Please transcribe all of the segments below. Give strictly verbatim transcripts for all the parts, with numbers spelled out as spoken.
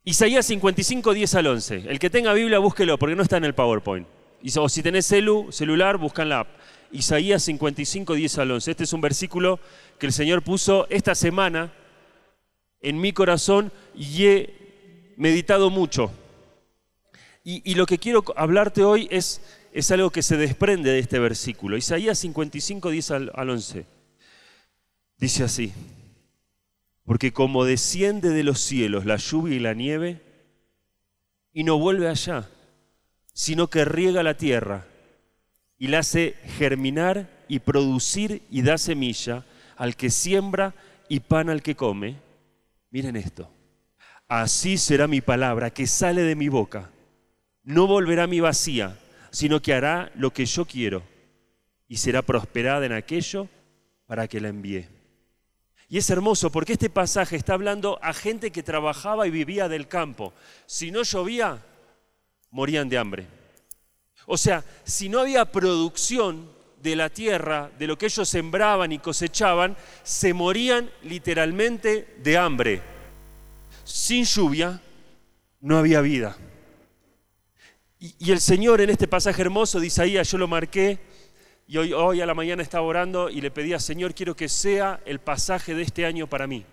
Isaías cincuenta y cinco, diez al once. El que tenga Biblia, búsquelo, porque no está en el PowerPoint. O si tenés celu, celular, busca en la app. Isaías cincuenta y cinco, diez al once. Este es un versículo que el Señor puso esta semana en mi corazón y he meditado mucho. Y, y lo que quiero hablarte hoy es, es algo que se desprende de este versículo. Isaías cincuenta y cinco, diez al once. Dice así: porque como desciende de los cielos la lluvia y la nieve, y no vuelve allá, sino que riega la tierra y la hace germinar y producir y da semilla al que siembra y pan al que come. Miren esto: así será mi palabra que sale de mi boca. No volverá a mí vacía, sino que hará lo que yo quiero y será prosperada en aquello para que la envíe. Y es hermoso porque este pasaje está hablando a gente que trabajaba y vivía del campo. Si no llovía, morían de hambre. O sea, si no había producción de la tierra, de lo que ellos sembraban y cosechaban, se morían literalmente de hambre. Sin lluvia no había vida. Y, y el Señor en este pasaje hermoso de Isaías, yo lo marqué, y hoy, hoy a la mañana estaba orando y le pedía: Señor, quiero que sea el pasaje de este año para mí.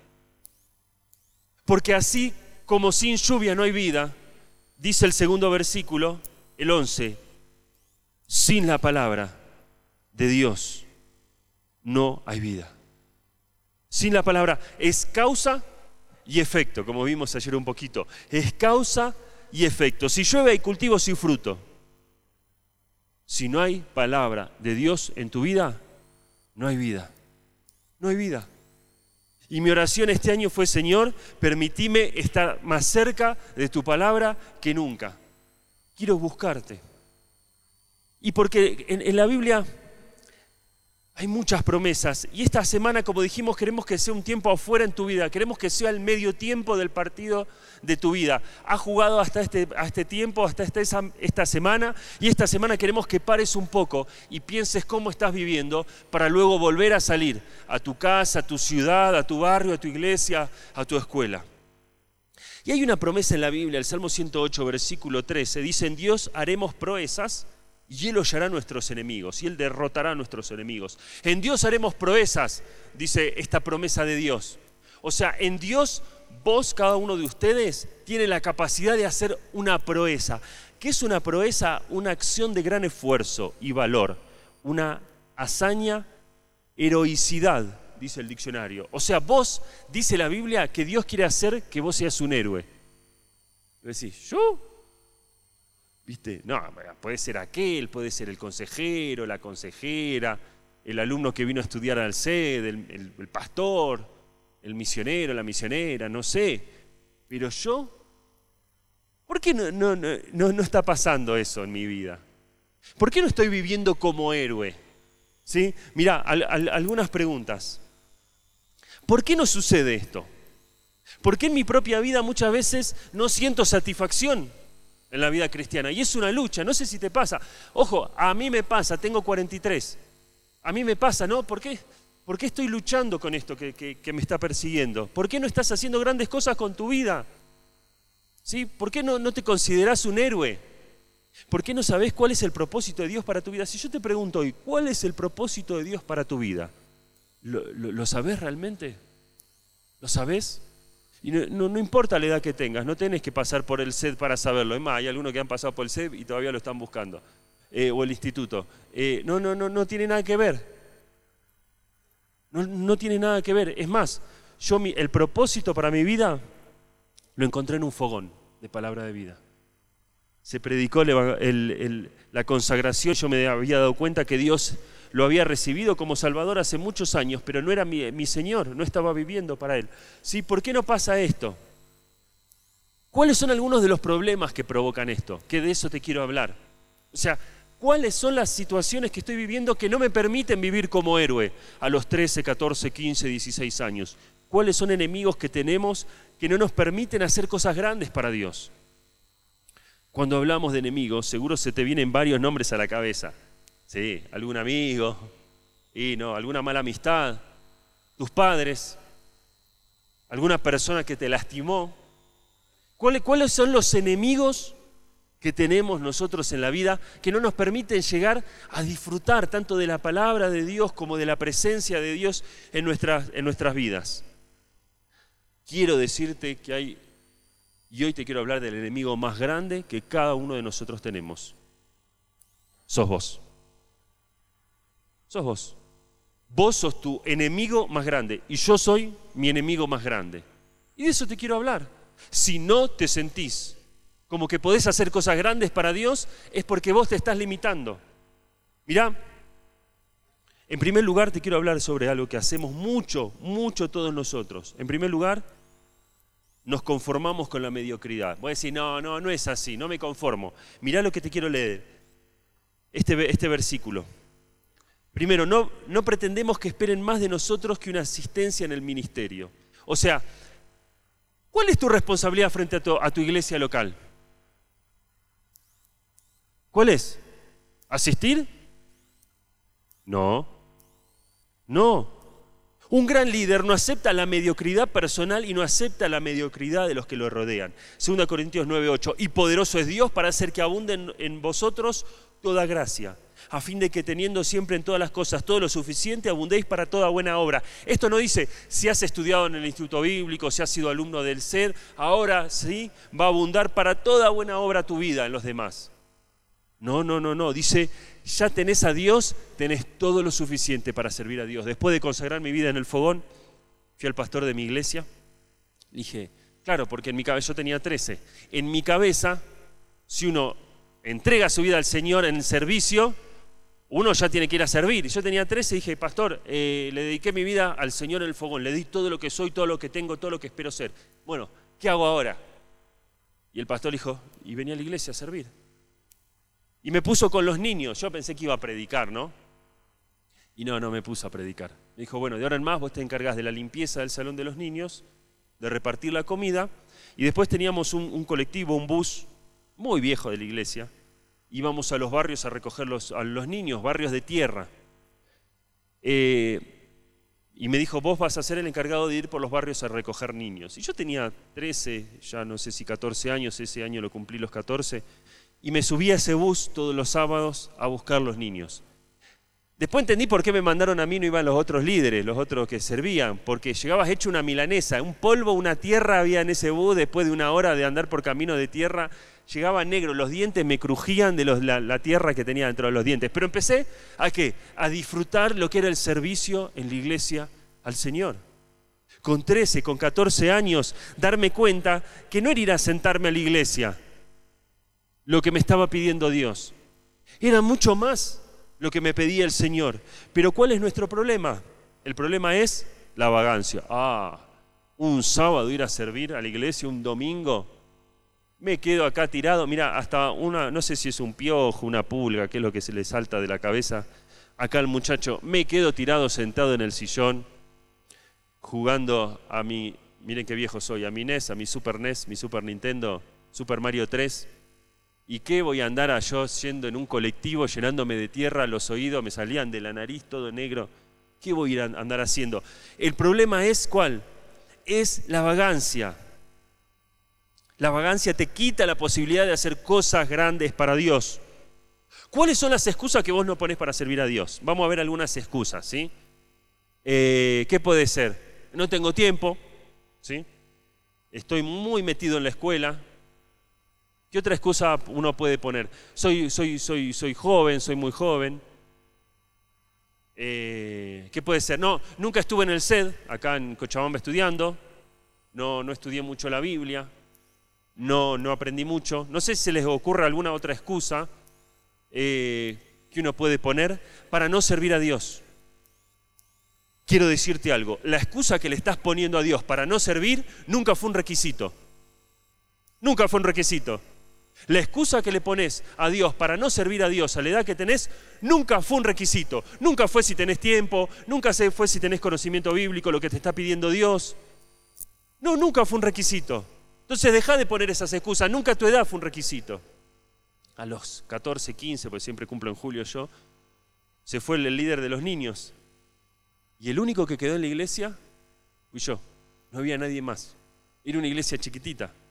Porque así como sin lluvia no hay vida, dice el segundo versículo, el once, sin la palabra de Dios no hay vida. Sin la palabra es causa y efecto, como vimos ayer un poquito. Es causa y efecto. Si llueve hay cultivo sin fruto. Si no hay palabra de Dios en tu vida, no hay vida. No hay vida. Y mi oración este año fue: Señor, permitime estar más cerca de tu palabra que nunca. Quiero buscarte. Y porque en, en la Biblia hay muchas promesas. Y esta semana, como dijimos, queremos que sea un tiempo afuera en tu vida. Queremos que sea el medio tiempo del partido de tu vida. Has jugado hasta este, hasta este tiempo, hasta esta, esta semana. Y esta semana queremos que pares un poco y pienses cómo estás viviendo para luego volver a salir a tu casa, a tu ciudad, a tu barrio, a tu iglesia, a tu escuela. Y hay una promesa en la Biblia, el Salmo ciento ocho, versículo trece. Dice: en Dios haremos proezas y Él hollará a nuestros enemigos, y Él derrotará a nuestros enemigos. En Dios haremos proezas, dice esta promesa de Dios. O sea, en Dios, vos, cada uno de ustedes, tiene la capacidad de hacer una proeza. ¿Qué es una proeza? Una acción de gran esfuerzo y valor. Una hazaña, heroicidad, dice el diccionario. O sea, vos, dice la Biblia, que Dios quiere hacer que vos seas un héroe. Y decís, ¿yo? ¿Viste? No, puede ser aquel, puede ser el consejero, la consejera, el alumno que vino a estudiar al C E D, el, el, el pastor, el misionero, la misionera, no sé. Pero yo, ¿por qué no, no, no, no está pasando eso en mi vida? ¿Por qué no estoy viviendo como héroe? ¿Sí? Mirá, al, al, algunas preguntas. ¿Por qué no sucede esto? ¿Por qué en mi propia vida muchas veces no siento satisfacción en la vida cristiana? Y es una lucha, no sé si te pasa. Ojo, a mí me pasa, tengo cuarenta y tres. A mí me pasa, ¿no? ¿Por qué? ¿Por qué estoy luchando con esto que, que, que me está persiguiendo? ¿Por qué no estás haciendo grandes cosas con tu vida? ¿Sí? ¿Por qué no, no te considerás un héroe? ¿Por qué no sabés cuál es el propósito de Dios para tu vida? Si yo te pregunto hoy, ¿cuál es el propósito de Dios para tu vida? ¿Lo, lo, lo sabés realmente? ¿Lo sabés? Y no, no, no importa la edad que tengas, no tenés que pasar por el C E D para saberlo. Es más, hay algunos que han pasado por el C E D y todavía lo están buscando. Eh, o el instituto. Eh, no, no, no, no tiene nada que ver. No, no tiene nada que ver. Es más, yo mi, el propósito para mi vida lo encontré en un fogón de palabra de vida. Se predicó el, el, el, la consagración, yo me había dado cuenta que Dios lo había recibido como Salvador hace muchos años, pero no era mi, mi Señor, no estaba viviendo para Él. ¿Sí? ¿Por qué no pasa esto? ¿Cuáles son algunos de los problemas que provocan esto? Que de eso te quiero hablar. O sea, ¿cuáles son las situaciones que estoy viviendo que no me permiten vivir como héroe a los trece, catorce, quince, dieciséis años? ¿Cuáles son enemigos que tenemos que no nos permiten hacer cosas grandes para Dios? Cuando hablamos de enemigos, seguro se te vienen varios nombres a la cabeza. Sí, algún amigo, y no, alguna mala amistad, tus padres, alguna persona que te lastimó. ¿Cuáles, cuáles son los enemigos que tenemos nosotros en la vida que no nos permiten llegar a disfrutar tanto de la palabra de Dios como de la presencia de Dios en nuestras, en nuestras vidas? Quiero decirte que hay, y hoy te quiero hablar del enemigo más grande que cada uno de nosotros tenemos. Sos vos. Sos vos. Vos sos tu enemigo más grande y yo soy mi enemigo más grande. Y de eso te quiero hablar. Si no te sentís como que podés hacer cosas grandes para Dios, es porque vos te estás limitando. Mirá, en primer lugar te quiero hablar sobre algo que hacemos mucho, mucho todos nosotros. En primer lugar, nos conformamos con la mediocridad. Voy a decir, no, no, no es así, no me conformo. Mirá lo que te quiero leer, este, este versículo. Primero, no, no pretendemos que esperen más de nosotros que una asistencia en el ministerio. O sea, ¿cuál es tu responsabilidad frente a tu, a tu iglesia local? ¿Cuál es? ¿Asistir? No. No. Un gran líder no acepta la mediocridad personal y no acepta la mediocridad de los que lo rodean. Segunda Corintios nueve ocho. Y poderoso es Dios para hacer que abunde en, en vosotros toda gracia, a fin de que teniendo siempre en todas las cosas todo lo suficiente, abundéis para toda buena obra. Esto no dice, si has estudiado en el Instituto Bíblico, si has sido alumno del C E D, ahora sí va a abundar para toda buena obra tu vida en los demás. No, no, no, no. Dice, ya tenés a Dios, tenés todo lo suficiente para servir a Dios. Después de consagrar mi vida en el fogón, fui al pastor de mi iglesia. Dije, claro, porque en mi cabeza, yo tenía trece. En mi cabeza, si uno entrega su vida al Señor en servicio, uno ya tiene que ir a servir. Yo tenía trece y dije, pastor, eh, le dediqué mi vida al Señor en el fogón. Le di todo lo que soy, todo lo que tengo, todo lo que espero ser. Bueno, ¿qué hago ahora? Y el pastor dijo, y venía a la iglesia a servir. Y me puso con los niños. Yo pensé que iba a predicar, ¿no? Y no, no me puso a predicar. Me dijo, bueno, de ahora en más vos te encargás de la limpieza del salón de los niños, de repartir la comida. Y después teníamos un, un colectivo, un bus muy viejo de la iglesia. Íbamos a los barrios a recoger los, a los niños, barrios de tierra. Eh, y me dijo, vos vas a ser el encargado de ir por los barrios a recoger niños. Y yo tenía trece, ya no sé si catorce años, ese año lo cumplí los catorce. Y me subí a ese bus todos los sábados a buscar los niños. Después entendí por qué me mandaron a mí, no iban los otros líderes, los otros que servían, porque llegabas hecho una milanesa, un polvo, una tierra había en ese bus. Después de una hora de andar por camino de tierra, llegaba negro, los dientes me crujían de los, la, la tierra que tenía dentro de los dientes. Pero empecé a ¿qué? A disfrutar lo que era el servicio en la iglesia al Señor. Con trece, con catorce años, darme cuenta que no era ir a sentarme a la iglesia lo que me estaba pidiendo Dios. Era mucho más lo que me pedía el Señor. Pero ¿cuál es nuestro problema? El problema es la vagancia. Ah, un sábado ir a servir a la iglesia, un domingo, me quedo acá tirado. Mira, hasta una, no sé si es un piojo, una pulga, qué es lo que se le salta de la cabeza. Acá el muchacho, me quedo tirado sentado en el sillón, jugando a mi, miren qué viejo soy, a mi N E S, a mi Super N E S, mi Super Nintendo, Super Mario tres. ¿Y qué voy a andar yo siendo en un colectivo, llenándome de tierra los oídos, me salían de la nariz todo negro? ¿Qué voy a ir a andar haciendo? El problema es, ¿cuál? Es la vagancia. La vagancia te quita la posibilidad de hacer cosas grandes para Dios. ¿Cuáles son las excusas que vos no ponés para servir a Dios? Vamos a ver algunas excusas, ¿sí? Eh, ¿Qué puede ser? No tengo tiempo, ¿sí? Estoy muy metido en la escuela. ¿Qué otra excusa uno puede poner? Soy, soy, soy, soy joven, soy muy joven. Eh, ¿Qué puede ser? No, nunca estuve en el C E D, acá en Cochabamba estudiando. No, no estudié mucho la Biblia. No, no aprendí mucho. No sé si se les ocurre alguna otra excusa eh, que uno puede poner para no servir a Dios. Quiero decirte algo. La excusa que le estás poniendo a Dios para no servir nunca fue un requisito. Nunca fue un requisito. La excusa que le pones a Dios para no servir a Dios a la edad que tenés, nunca fue un requisito. Nunca fue si tenés tiempo, nunca fue si tenés conocimiento bíblico, lo que te está pidiendo Dios. No, nunca fue un requisito. Entonces dejá de poner esas excusas. Nunca tu edad fue un requisito. A los catorce, quince, porque siempre cumplo en julio yo, se fue el líder de los niños. Y el único que quedó en la iglesia fui yo. No había nadie más. Era una iglesia chiquitita.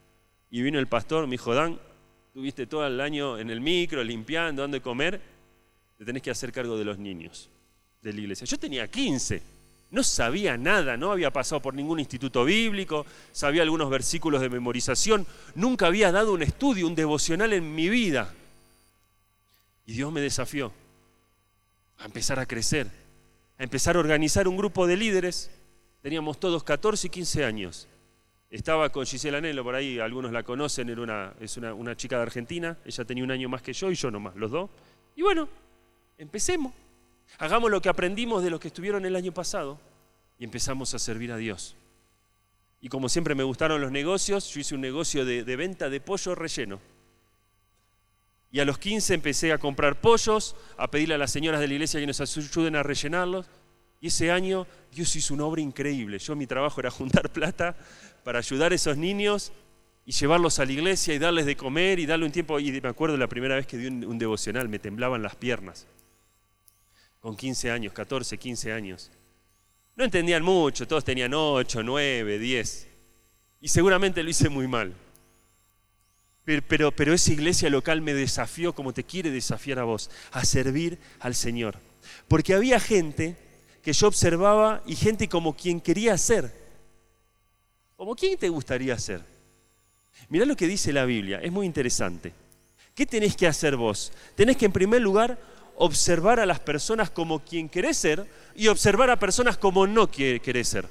Y vino el pastor, me dijo, Dan, tuviste todo el año en el micro, limpiando, dando de comer, te tenés que hacer cargo de los niños de la iglesia. Yo tenía quince, no sabía nada, no había pasado por ningún instituto bíblico, sabía algunos versículos de memorización, nunca había dado un estudio, un devocional en mi vida. Y Dios me desafió a empezar a crecer, a empezar a organizar un grupo de líderes. Teníamos todos catorce y quince años. Estaba con Gisela Anelo, por ahí algunos la conocen, era una, es una, una chica de Argentina, ella tenía un año más que yo y yo nomás, los dos. Y bueno, empecemos. Hagamos lo que aprendimos de los que estuvieron el año pasado y empezamos a servir a Dios. Y como siempre me gustaron los negocios, yo hice un negocio de, de venta de pollo relleno. Y a los quince empecé a comprar pollos, a pedirle a las señoras de la iglesia que nos ayuden a rellenarlos. Y ese año Dios hizo una obra increíble. Yo, mi trabajo era juntar plata para ayudar a esos niños y llevarlos a la iglesia y darles de comer y darle un tiempo. Y me acuerdo la primera vez que di un, un devocional, me temblaban las piernas. Con quince años, catorce, quince años. No entendían mucho, todos tenían ocho, nueve, diez. Y seguramente lo hice muy mal. Pero, pero, pero esa iglesia local me desafió, como te quiere desafiar a vos, a servir al Señor. Porque había gente que yo observaba y gente como quien quería ser. ¿Como quién te gustaría ser? Mirá lo que dice la Biblia, es muy interesante. ¿Qué tenés que hacer vos? Tenés que en primer lugar observar a las personas como quien querés ser y observar a personas como no querés ser.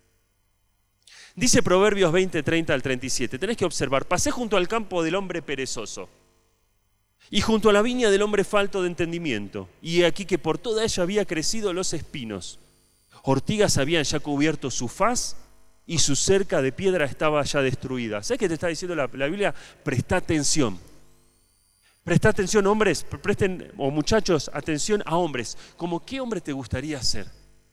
Dice Proverbios veinte, treinta al treinta y siete, tenés que observar, pasé junto al campo del hombre perezoso y junto a la viña del hombre falto de entendimiento, y he aquí que por toda ella había crecido los espinos, ortigas habían ya cubierto su faz y su cerca de piedra estaba ya destruida. ¿Sabes qué te está diciendo la, la Biblia? Presta atención. Presta atención, hombres, presten, o muchachos, atención a hombres. ¿Cómo qué hombre te gustaría ser?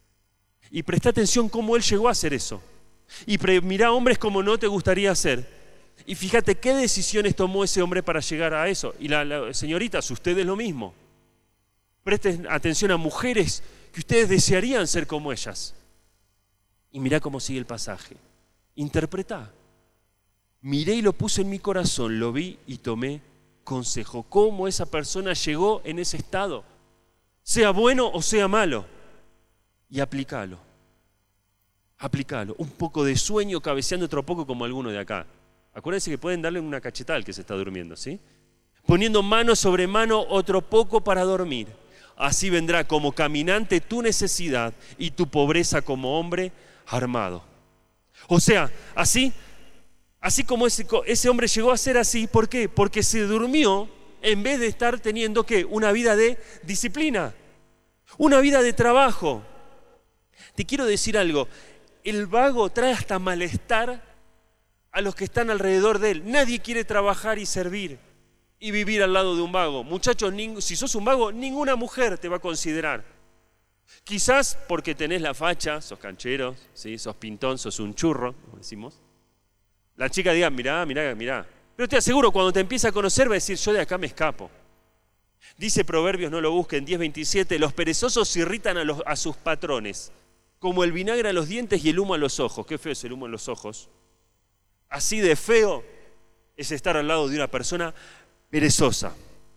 Y presta atención cómo él llegó a hacer eso. Y pre, mirá hombres como no te gustaría ser. Y fíjate qué decisiones tomó ese hombre para llegar a eso. Y la, la, señoritas, ustedes lo mismo. Presten atención a mujeres que ustedes desearían ser como ellas. Y mirá cómo sigue el pasaje. Interpretá. Miré y lo puse en mi corazón, lo vi y tomé consejo. Cómo esa persona llegó en ese estado, sea bueno o sea malo, y aplicalo. Aplicalo. Un poco de sueño cabeceando otro poco como alguno de acá. Acuérdense que pueden darle una cachetada al que se está durmiendo, ¿sí? Poniendo mano sobre mano otro poco para dormir. Así vendrá como caminante tu necesidad y tu pobreza como hombre armado. O sea, así Así como ese, ese hombre llegó a ser así, ¿por qué? Porque se durmió en vez de estar teniendo ¿qué? Una vida de disciplina, una vida de trabajo. Te quiero decir algo, el vago trae hasta malestar a los que están alrededor de él. Nadie quiere trabajar y servir y vivir al lado de un vago. Muchachos, si sos un vago, ninguna mujer te va a considerar. Quizás porque tenés la facha, sos canchero, ¿sí? Sos pintón, sos un churro, como decimos. La chica diga, mirá, mirá, mirá. Pero te aseguro, cuando te empieza a conocer va a decir, yo de acá me escapo. Dice Proverbios, no lo busquen, diez veintisiete, los perezosos irritan a, los, a sus patrones, como el vinagre a los dientes y el humo a los ojos. Qué feo es el humo en los ojos. Así de feo es estar al lado de una persona perezosa.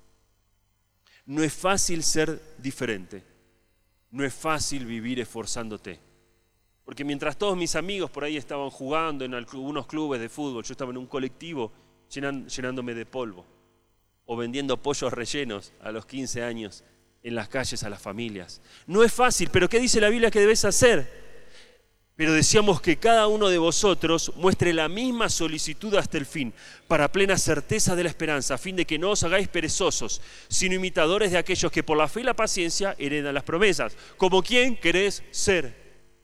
No es fácil ser diferente. No es fácil vivir esforzándote. Porque mientras todos mis amigos por ahí estaban jugando en algunos clubes de fútbol, yo estaba en un colectivo llenan, llenándome de polvo o vendiendo pollos rellenos a los quince años en las calles a las familias. No es fácil, pero ¿qué dice la Biblia que debes hacer? Pero deseamos que cada uno de vosotros muestre la misma solicitud hasta el fin, para plena certeza de la esperanza, a fin de que no os hagáis perezosos, sino imitadores de aquellos que por la fe y la paciencia heredan las promesas. ¿Como quién querés ser?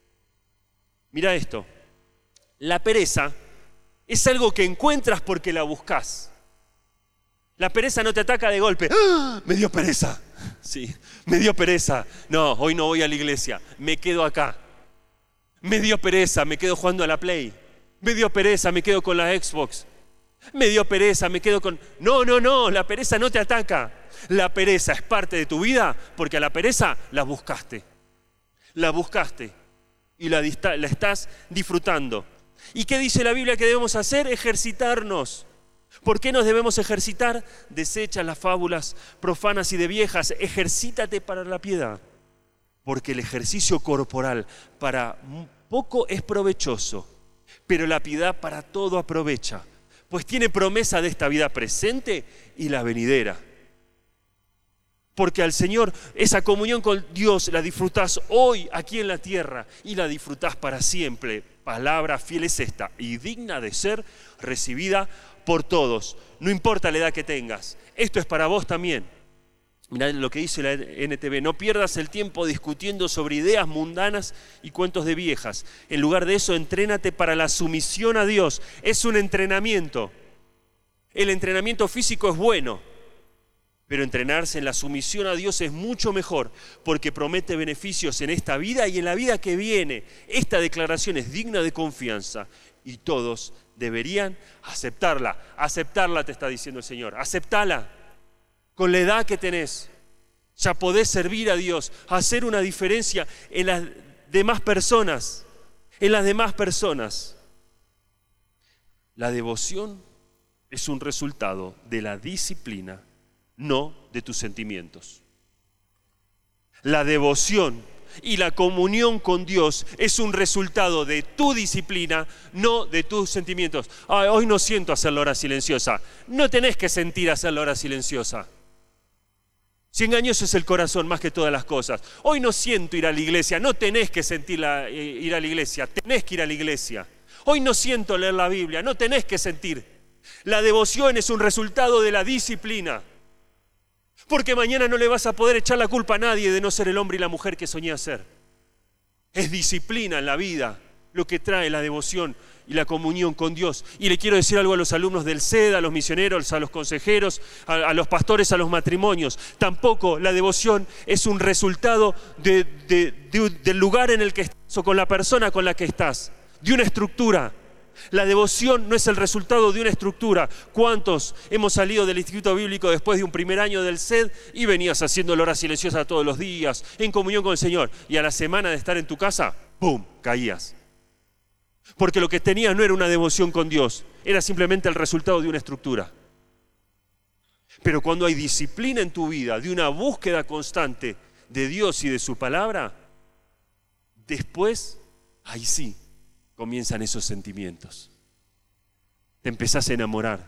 Mira esto, la pereza es algo que encuentras porque la buscas. La pereza no te ataca de golpe. ¡Ah! Me dio pereza. Sí, me dio pereza. No, hoy no voy a la iglesia, me quedo acá. Me dio pereza, me quedo jugando a la Play. Me dio pereza, me quedo con la Xbox. Me dio pereza, me quedo con... No, no, no, la pereza no te ataca. La pereza es parte de tu vida porque a la pereza la buscaste. La buscaste. Y la, la estás disfrutando. ¿Y qué dice la Biblia que debemos hacer? Ejercitarnos. ¿Por qué nos debemos ejercitar? Desecha las fábulas profanas y de viejas. Ejercítate para la piedad. Porque el ejercicio corporal para poco es provechoso, pero la piedad para todo aprovecha, pues tiene promesa de esta vida presente y la venidera. Porque al Señor, esa comunión con Dios la disfrutás hoy aquí en la tierra y la disfrutás para siempre. Palabra fiel es esta y digna de ser recibida por todos. No importa la edad que tengas, esto es para vos también. Mirá lo que dice la N T V, no pierdas el tiempo discutiendo sobre ideas mundanas y cuentos de viejas. En lugar de eso, entrénate para la sumisión a Dios. Es un entrenamiento. El entrenamiento físico es bueno, pero entrenarse en la sumisión a Dios es mucho mejor, porque promete beneficios en esta vida y en la vida que viene. Esta declaración es digna de confianza y todos deberían aceptarla. Aceptarla, te está diciendo el Señor. Aceptala. Con la edad que tenés, ya podés servir a Dios, hacer una diferencia en las demás personas, en las demás personas. La devoción es un resultado de la disciplina, no de tus sentimientos. La devoción y la comunión con Dios es un resultado de tu disciplina, no de tus sentimientos. Ay, hoy no siento hacer la hora silenciosa. No tenés que sentir hacer la hora silenciosa. Si engañoso es el corazón más que todas las cosas. Hoy no siento ir a la iglesia. No tenés que sentir la, eh, ir a la iglesia. Tenés que ir a la iglesia. Hoy no siento leer la Biblia. No tenés que sentir. La devoción es un resultado de la disciplina. Porque mañana no le vas a poder echar la culpa a nadie de no ser el hombre y la mujer que soñé ser. Es disciplina en la vida lo que trae la devoción y la comunión con Dios. Y le quiero decir algo a los alumnos del C E D, a los misioneros, a los consejeros, a, a los pastores, a los matrimonios. Tampoco la devoción es un resultado de, de, de, del lugar en el que estás o con la persona con la que estás, de una estructura. La devoción no es el resultado de una estructura. ¿Cuántos hemos salido del Instituto Bíblico después de un primer año del C E D y venías haciendo la hora silenciosa todos los días, en comunión con el Señor? Y a la semana de estar en tu casa, ¡pum!, caías. Porque lo que tenías no era una devoción con Dios, era simplemente el resultado de una estructura. Pero cuando hay disciplina en tu vida, de una búsqueda constante de Dios y de su palabra, después, ahí sí, comienzan esos sentimientos. Te empezás a enamorar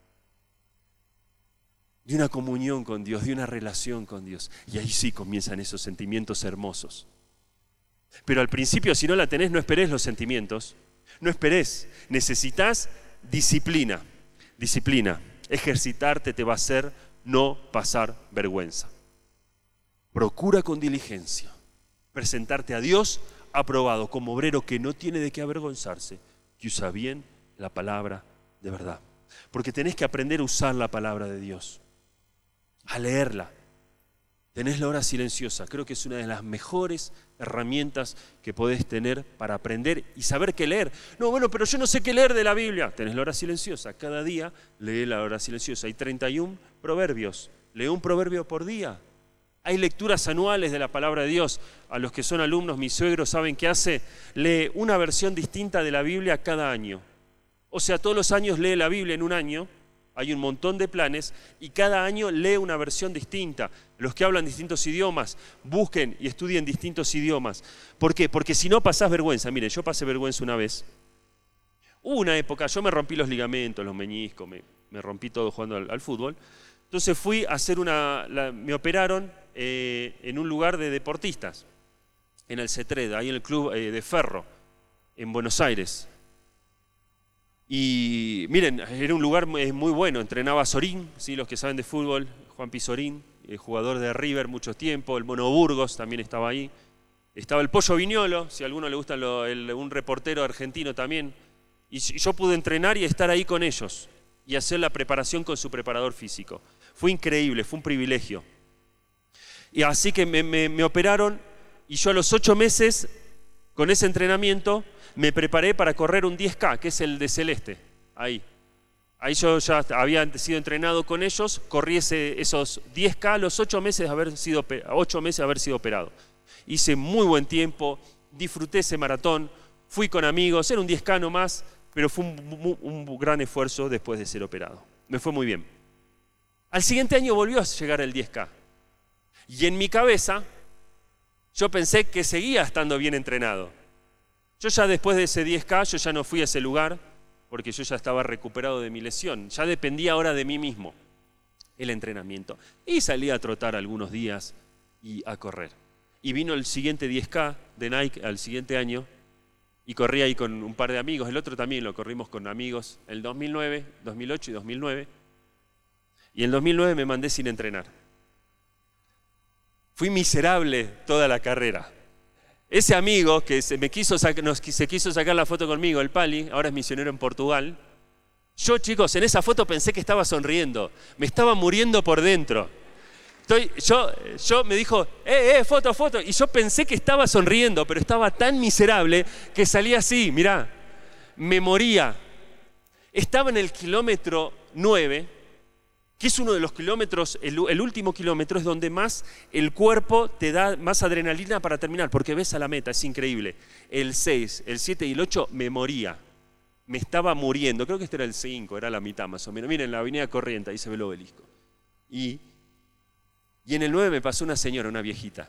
de una comunión con Dios, de una relación con Dios. Y ahí sí comienzan esos sentimientos hermosos. Pero al principio, si no la tenés, no esperés los sentimientos. No esperés, necesitas disciplina. Disciplina, ejercitarte te va a hacer no pasar vergüenza. Procura con diligencia presentarte a Dios aprobado como obrero que no tiene de qué avergonzarse, que usa bien la palabra de verdad. Porque tenés que aprender a usar la palabra de Dios, a leerla. Tenés la hora silenciosa, creo que es una de las mejores herramientas que podés tener para aprender y saber qué leer. No, bueno, pero yo no sé qué leer de la Biblia. Tenés la hora silenciosa, cada día lee la hora silenciosa. Hay treinta y uno proverbios, lee un proverbio por día. Hay lecturas anuales de la palabra de Dios. A los que son alumnos, mis suegros saben qué hace, lee una versión distinta de la Biblia cada año. O sea, todos los años lee la Biblia en un año. Hay un montón de planes y cada año lee una versión distinta. Los que hablan distintos idiomas, busquen y estudien distintos idiomas. ¿Por qué? Porque si no pasás vergüenza. Miren, yo pasé vergüenza una vez. Hubo una época, yo me rompí los ligamentos, los meñiscos, me, me rompí todo jugando al, al fútbol. Entonces fui a hacer una, la, me operaron eh, en un lugar de deportistas, en el CETRED, ahí en el club eh, de Ferro, en Buenos Aires. Y miren, era un lugar muy, muy bueno, entrenaba Sorín, ¿sí? Los que saben de fútbol, Juan Pizorín, el jugador de River mucho tiempo, el Mono Burgos también estaba ahí. Estaba el Pollo Viñolo, si a alguno le gusta lo, el, un reportero argentino también. Y yo pude entrenar y estar ahí con ellos y hacer la preparación con su preparador físico. Fue increíble, fue un privilegio. Y así que me, me, me operaron y yo a los ocho meses, con ese entrenamiento, me preparé para correr un diez K, que es el de Celeste, ahí. Ahí yo ya había sido entrenado con ellos, corrí ese, esos diez K a los ocho meses de haber sido, ocho meses de haber sido operado. Hice muy buen tiempo, disfruté ese maratón, fui con amigos, era un diez K nomás, pero fue un, un, un gran esfuerzo después de ser operado. me fue muy bien. Al siguiente año volvió a llegar el diez K. Y en mi cabeza, yo pensé que seguía estando bien entrenado. Yo ya después de ese diez K, yo ya no fui a ese lugar, porque yo ya estaba recuperado de mi lesión. Ya dependía ahora de mí mismo el entrenamiento. Y salí a trotar algunos días y a correr. Y vino el siguiente diez K de Nike al siguiente año, y corrí ahí con un par de amigos. El otro también lo corrimos con amigos, el dos mil nueve, dos mil ocho y dos mil nueve. Y en dos mil nueve me mandé sin entrenar. Fui miserable toda la carrera. Ese amigo que se, me quiso saca, nos, se quiso sacar la foto conmigo, el Pali, ahora es misionero en Portugal. Yo, chicos, en esa foto pensé que estaba sonriendo. Me estaba muriendo por dentro. Estoy, yo, yo me dijo, eh, eh, foto, foto. Y yo pensé que estaba sonriendo, pero estaba tan miserable que salía así, mirá. Me moría. Estaba en el kilómetro nueve, que es uno de los kilómetros, el, el último kilómetro es donde más el cuerpo te da más adrenalina para terminar, porque ves a la meta, es increíble. El seis, el siete y el ocho me moría, me estaba muriendo, creo que este era el cinco, era la mitad más o menos. Miren, la avenida Corrientes, ahí se ve el obelisco. Y, y en el nueve me pasó una señora, una viejita.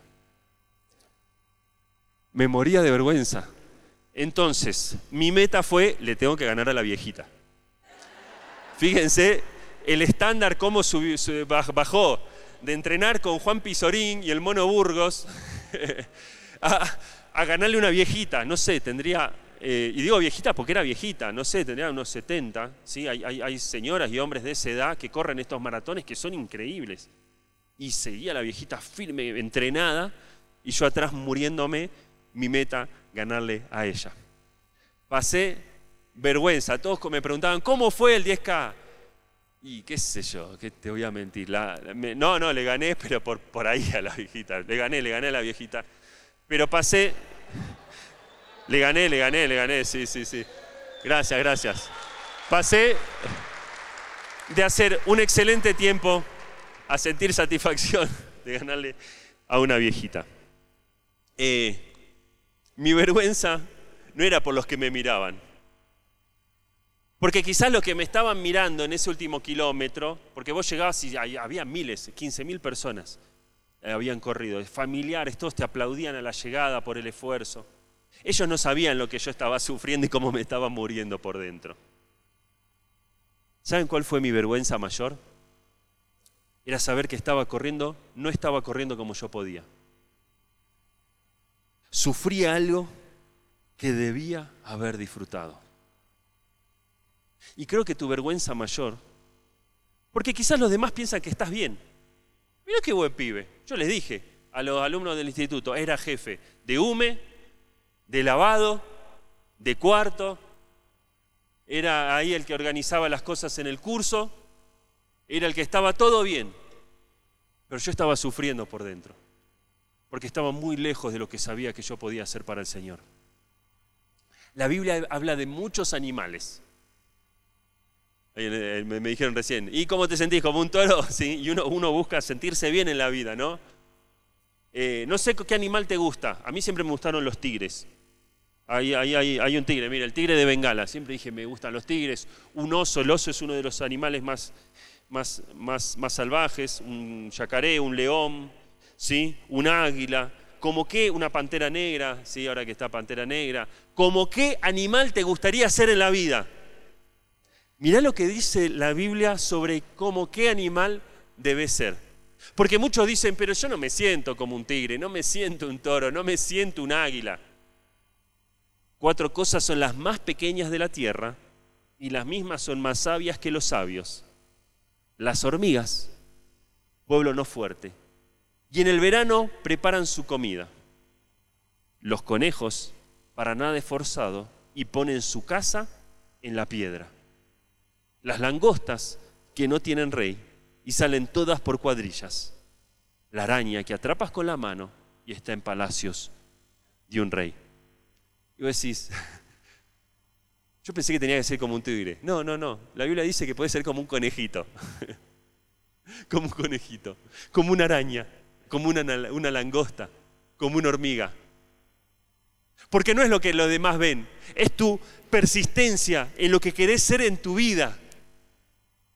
Me moría de vergüenza. Entonces, mi meta fue, le tengo que ganar a la viejita. Fíjense el estándar cómo subió, bajó de entrenar con Juan Pizorín y el Mono Burgos a, a ganarle una viejita. No sé, tendría, eh, y digo viejita porque era viejita, no sé, tendría unos setenta. ¿sí? Hay, hay, hay señoras y hombres de esa edad que corren estos maratones que son increíbles. Y seguía la viejita firme, entrenada, y yo atrás muriéndome, mi meta, ganarle a ella. Pasé vergüenza, todos me preguntaban, ¿cómo fue el diez K? Y qué sé yo, qué te voy a mentir. La, me, no, no, le gané, pero por, por ahí a la viejita. Le gané, le gané a la viejita. Pero pasé, le gané, le gané, le gané, sí, sí, sí. Gracias, gracias. Pasé de hacer un excelente tiempo a sentir satisfacción de ganarle a una viejita. Eh, mi vergüenza no era por los que me miraban. Porque quizás los que me estaban mirando en ese último kilómetro, porque vos llegabas y había miles, quince mil personas eh, habían corrido, familiares, todos te aplaudían a la llegada por el esfuerzo. Ellos no sabían lo que yo estaba sufriendo y cómo me estaba muriendo por dentro. ¿Saben cuál fue mi vergüenza mayor? Era saber que estaba corriendo, no estaba corriendo como yo podía. Sufría algo que debía haber disfrutado. Y creo que tu vergüenza mayor, porque quizás los demás piensan que estás bien. Mira qué buen pibe. Yo les dije a los alumnos del instituto, era jefe de U M E, de lavado, de cuarto, era ahí el que organizaba las cosas en el curso, era el que estaba todo bien. Pero yo estaba sufriendo por dentro, porque estaba muy lejos de lo que sabía que yo podía hacer para el Señor. La Biblia habla de muchos animales. Me dijeron recién, ¿y cómo te sentís? ¿Como un toro? Sí, y uno, uno busca sentirse bien en la vida, ¿no? Eh, no sé qué animal te gusta. A mí siempre me gustaron los tigres. Ahí, ahí, ahí, hay un tigre, mira, el tigre de Bengala. Siempre dije, me gustan los tigres. Un oso, el oso es uno de los animales más, más, más, más salvajes. Un yacaré, un león, ¿sí? Un águila. ¿Como qué? Una pantera negra, ¿sí? Ahora que está pantera negra. ¿Como qué animal te gustaría ser en la vida? Mirá lo que dice la Biblia sobre cómo qué animal debe ser. Porque muchos dicen, pero yo no me siento como un tigre, no me siento un toro, no me siento un águila. Cuatro cosas son las más pequeñas de la tierra y las mismas son más sabias que los sabios. Las hormigas, pueblo no fuerte, y en el verano preparan su comida. Los conejos, para nada esforzado, y ponen su casa en la piedra. Las langostas que no tienen rey y salen todas por cuadrillas. La araña que atrapas con la mano y está en palacios de un rey. Y vos decís, yo pensé que tenía que ser como un tigre. No, no, no. La Biblia dice que puede ser como un conejito. Como un conejito. Como una araña. Como una, una langosta. Como una hormiga. Porque no es lo que los demás ven. Es tu persistencia en lo que querés ser en tu vida.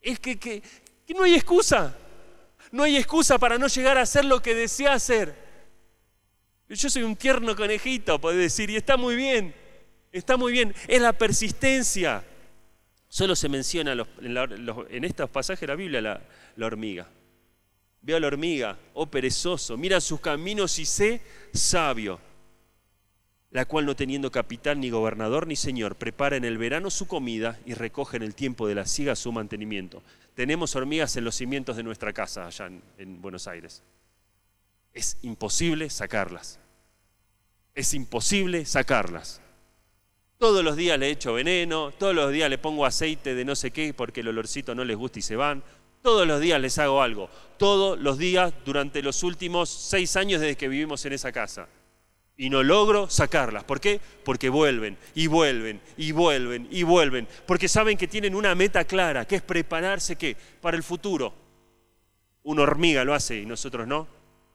es que, que, que no hay excusa. No hay excusa para no llegar a hacer lo que desea hacer. Yo soy un tierno conejito, podés decir, y está muy bien. Está muy bien. Es la persistencia. Solo se menciona los, en, la, los, en estos pasajes de la Biblia la, la hormiga. Veo a la hormiga, oh perezoso, mira sus caminos y sé sabio, la cual no teniendo capitán ni gobernador ni señor, prepara en el verano su comida y recoge en el tiempo de la siega su mantenimiento. Tenemos hormigas en los cimientos de nuestra casa allá en, en Buenos Aires. Es imposible sacarlas. Es imposible sacarlas. Todos los días le echo veneno, todos los días le pongo aceite de no sé qué porque el olorcito no les gusta y se van. Todos los días les hago algo. Todos los días durante los últimos seis años desde que vivimos en esa casa. Y no logro sacarlas. ¿Por qué? Porque vuelven y vuelven y vuelven y vuelven. Porque saben que tienen una meta clara, que es prepararse ¿qué? Para el futuro. Una hormiga lo hace y nosotros no.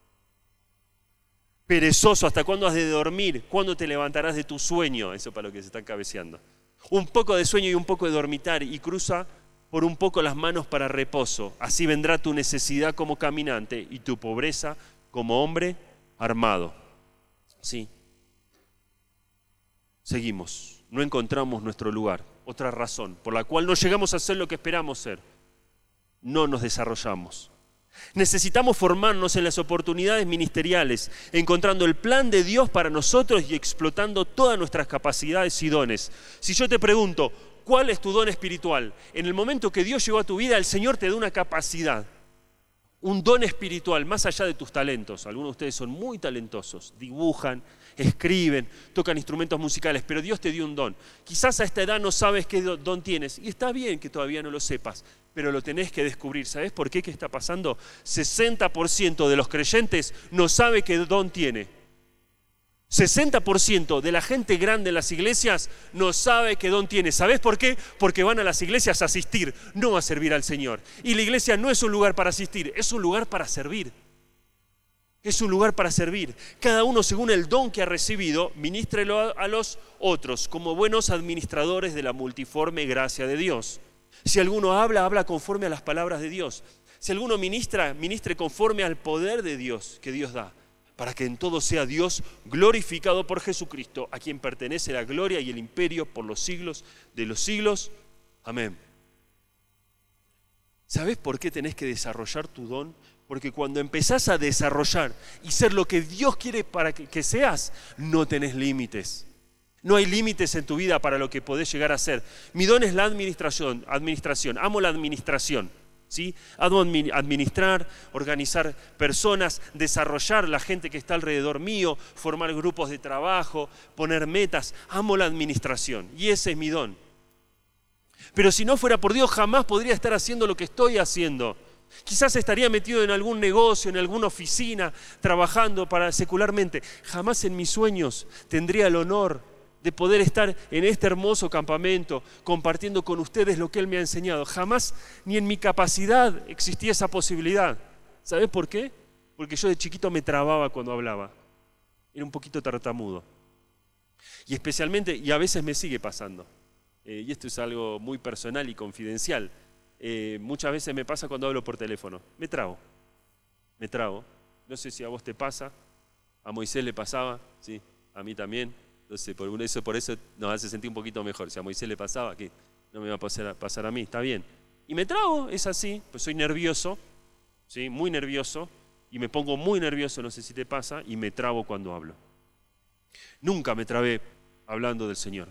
Perezoso, ¿hasta cuándo has de dormir? ¿Cuándo te levantarás de tu sueño? Eso para lo que se están cabeceando. Un poco de sueño y un poco de dormitar y cruza por un poco las manos para reposo. Así vendrá tu necesidad como caminante y tu pobreza como hombre armado. Sí. Seguimos. No encontramos nuestro lugar. Otra razón por la cual no llegamos a ser lo que esperamos ser. No nos desarrollamos. Necesitamos formarnos en las oportunidades ministeriales, encontrando el plan de Dios para nosotros y explotando todas nuestras capacidades y dones. Si yo te pregunto, ¿cuál es tu don espiritual? En el momento que Dios llegó a tu vida, el Señor te da una capacidad, un don espiritual, más allá de tus talentos. Algunos de ustedes son muy talentosos, dibujan, escriben, tocan instrumentos musicales, pero Dios te dio un don. Quizás a esta edad no sabes qué don tienes, y está bien que todavía no lo sepas, pero lo tenés que descubrir. ¿Sabés por qué? ¿Qué está pasando? sesenta por ciento de los creyentes no sabe qué don tiene. sesenta por ciento de la gente grande en las iglesias no sabe qué don tiene. ¿Sabés por qué? Porque van a las iglesias a asistir, no a servir al Señor. Y la iglesia no es un lugar para asistir, es un lugar para servir. Es un lugar para servir. Cada uno, según el don que ha recibido, ministrelo a los otros, como buenos administradores de la multiforme gracia de Dios. Si alguno habla, habla conforme a las palabras de Dios. Si alguno ministra, ministre conforme al poder de Dios que Dios da, para que en todo sea Dios glorificado por Jesucristo, a quien pertenece la gloria y el imperio por los siglos de los siglos. Amén. ¿Sabés por qué tenés que desarrollar tu don? Porque cuando empezás a desarrollar y ser lo que Dios quiere para que, que seas, no tenés límites. No hay límites en tu vida para lo que podés llegar a ser. Mi don es la administración, administración. Amo la administración. ¿Sí? Amo administrar, organizar personas, desarrollar la gente que está alrededor mío, formar grupos de trabajo, poner metas. Amo la administración y ese es mi don. Pero si no fuera por Dios, jamás podría estar haciendo lo que estoy haciendo. Quizás estaría metido en algún negocio, en alguna oficina, trabajando para secularmente. Jamás en mis sueños tendría el honor de poder estar en este hermoso campamento, compartiendo con ustedes lo que Él me ha enseñado. Jamás ni en mi capacidad existía esa posibilidad. ¿Sabés por qué? Porque yo de chiquito me trababa cuando hablaba. Era un poquito tartamudo. Y especialmente, y a veces me sigue pasando, eh, y esto es algo muy personal y confidencial, eh, muchas veces me pasa cuando hablo por teléfono. Me trabo, me trabo. No sé si a vos te pasa, a Moisés le pasaba, sí, a mí también. Entonces, por eso, por eso nos hace sentir un poquito mejor. Si a Moisés le pasaba, ¿qué? No me va a pasar, a pasar a mí, está bien. Y me trabo, es así, pues soy nervioso, ¿sí? Muy nervioso, y me pongo muy nervioso, no sé si te pasa, y me trabo cuando hablo. Nunca me trabé hablando del Señor.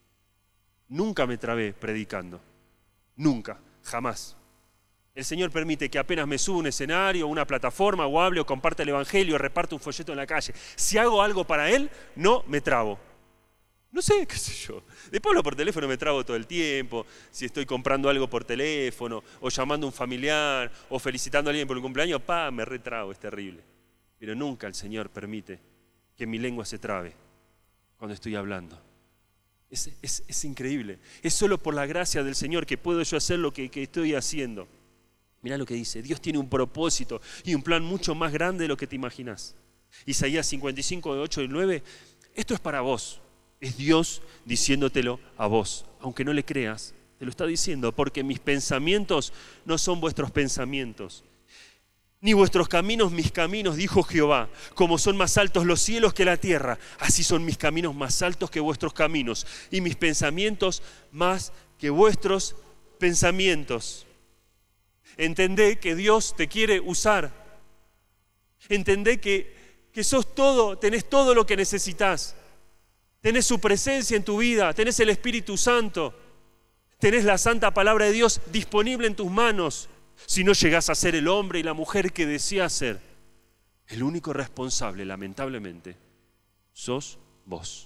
Nunca me trabé predicando. Nunca, jamás. El Señor permite que apenas me suba a un escenario, una plataforma, o hable, o comparte el Evangelio, o reparte un folleto en la calle. Si hago algo para Él, no me trabo. No sé, qué sé yo. Después hablo por teléfono, me trabo todo el tiempo. Si estoy comprando algo por teléfono, o llamando a un familiar, o felicitando a alguien por el cumpleaños, pa, me retrabo, es terrible. Pero nunca el Señor permite que mi lengua se trabe cuando estoy hablando. Es, es, es increíble. Es solo por la gracia del Señor que puedo yo hacer lo que, que estoy haciendo. Mirá lo que dice, Dios tiene un propósito y un plan mucho más grande de lo que te imaginas. Isaías cincuenta y cinco, ocho y nueve, esto es para vos. Es Dios diciéndotelo a vos. Aunque no le creas, Te lo está diciendo, porque mis pensamientos no son vuestros pensamientos, ni vuestros caminos mis caminos, dijo Jehová. Como son más altos los cielos que la tierra, así son mis caminos más altos que vuestros caminos, y mis pensamientos más que vuestros pensamientos. Entendé que Dios te quiere usar. Entendé que, que sos todo, tenés todo lo que necesitas. Tenés su presencia en tu vida, tenés el Espíritu Santo, tenés la santa palabra de Dios disponible en tus manos. Si no llegás a ser el hombre y la mujer que deseas ser, el único responsable, lamentablemente, sos vos.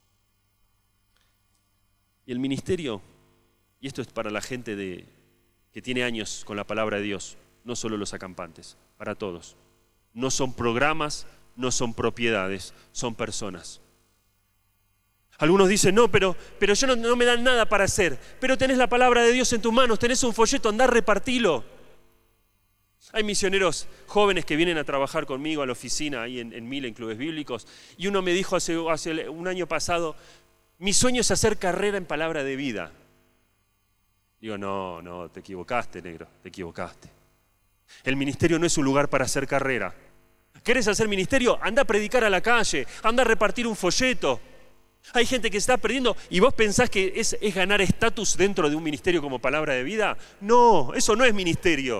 Y el ministerio, y esto es para la gente de, que tiene años con la palabra de Dios, no solo los acampantes, para todos. No son programas, no son propiedades, son personas. Algunos dicen, no, pero, pero yo no, no me dan nada para hacer. Pero tenés la palabra de Dios en tus manos, tenés un folleto, andá, repartilo. Hay misioneros jóvenes que vienen a trabajar conmigo a la oficina, ahí en, en Mila, en Clubes Bíblicos, y uno me dijo hace, hace un año pasado, mi sueño es hacer carrera en palabra de vida. Digo, no, no, te equivocaste, negro, te equivocaste. El ministerio no es un lugar para hacer carrera. ¿Querés hacer ministerio? Anda a predicar a la calle, anda a repartir un folleto. Hay gente que se está perdiendo y vos pensás que es, es ganar estatus dentro de un ministerio como palabra de vida. No, eso no es ministerio.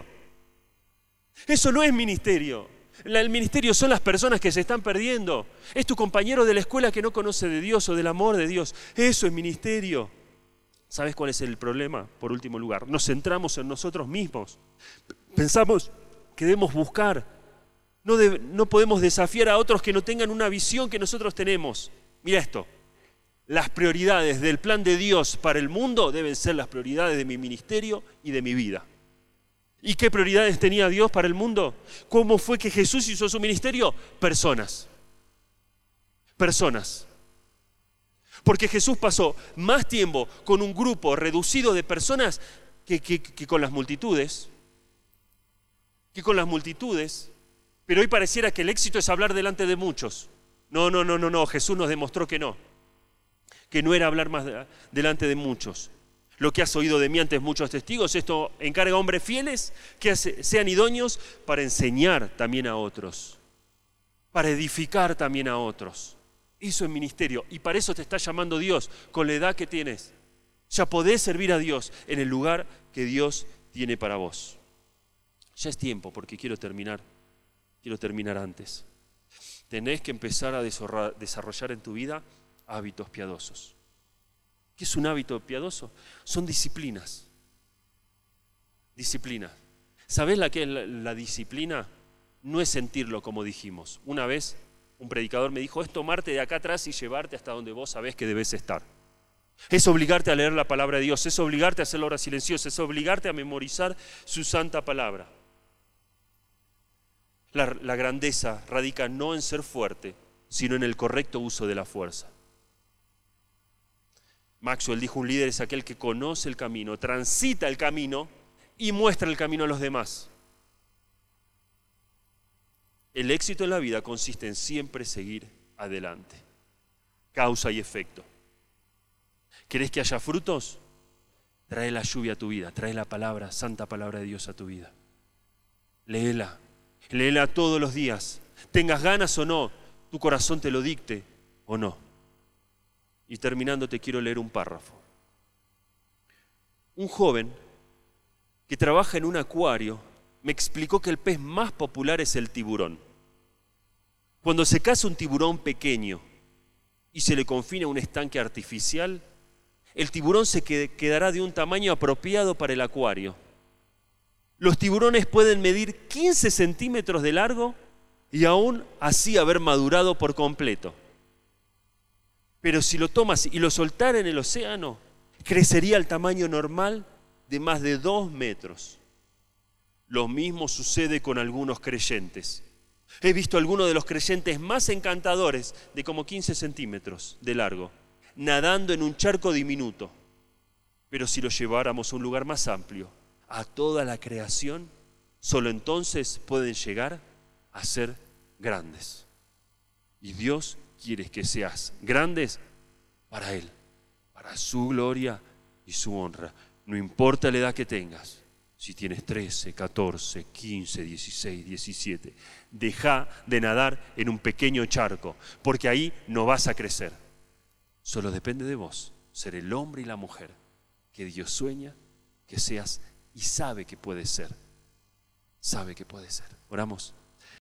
Eso no es ministerio. El ministerio son las personas que se están perdiendo. Es tu compañero de la escuela que no conoce de Dios o del amor de Dios. Eso es ministerio. ¿Sabes cuál es el problema? Por último lugar, nos centramos en nosotros mismos. Pensamos que debemos buscar. No, de, no podemos desafiar a otros que no tengan una visión que nosotros tenemos. Mira esto. Las prioridades del plan de Dios para el mundo deben ser las prioridades de mi ministerio y de mi vida. ¿Y qué prioridades tenía Dios para el mundo? ¿Cómo fue que Jesús hizo su ministerio? Personas. Personas. Porque Jesús pasó más tiempo con un grupo reducido de personas que, que, que con las multitudes. Que con las multitudes. Pero hoy pareciera que el éxito es hablar delante de muchos. No, no, no, no, no. Jesús nos demostró que no. Que no era hablar más de, delante de muchos. Lo que has oído de mí antes muchos testigos, esto encarga a hombres fieles que sean idóneos para enseñar también a otros, para edificar también a otros. Eso es ministerio y para eso te está llamando Dios con la edad que tienes. Ya podés servir a Dios en el lugar que Dios tiene para vos. Ya es tiempo porque quiero terminar, quiero terminar antes. Tenés que empezar a desarrollar en tu vida hábitos piadosos. ¿Qué es un hábito piadoso? Son disciplinas. Disciplina. ¿Sabés la que es la, la disciplina? No es sentirlo como dijimos. Una vez un predicador me dijo, es tomarte de acá atrás y llevarte hasta donde vos sabés que debes estar. Es obligarte a leer la palabra de Dios, es obligarte a hacer la hora silenciosa, es obligarte a memorizar su santa palabra. La, la grandeza radica no en ser fuerte, sino en el correcto uso de la fuerza. Maxwell dijo, un líder es aquel que conoce el camino, transita el camino y muestra el camino a los demás. El éxito en la vida consiste en siempre seguir adelante. Causa y efecto. ¿Querés que haya frutos? Trae la lluvia a tu vida, trae la palabra, santa palabra de Dios a tu vida. Léela, léela todos los días. Tengas ganas o no, tu corazón te lo dicte o no. Y terminando te quiero leer un párrafo. Un joven que trabaja en un acuario me explicó que el pez más popular es el tiburón. Cuando se caza un tiburón pequeño y se le confina un estanque artificial, el tiburón se quedará de un tamaño apropiado para el acuario. Los tiburones pueden medir quince centímetros de largo y aún así haber madurado por completo. Pero si lo tomas y lo soltara en el océano, crecería al tamaño normal de más de dos metros. Lo mismo sucede con algunos creyentes. He visto algunos de los creyentes más encantadores, de como quince centímetros de largo, nadando en un charco diminuto. Pero si lo lleváramos a un lugar más amplio, a toda la creación, solo entonces pueden llegar a ser grandes. Y Dios quiere que seas grandes para Él, para su gloria y su honra. No importa la edad que tengas, si tienes trece, catorce, quince, dieciséis, diecisiete, deja de nadar en un pequeño charco, porque ahí no vas a crecer. Solo depende de vos ser el hombre y la mujer que Dios sueña que seas y sabe que puedes ser. Sabe que puedes ser. Oramos.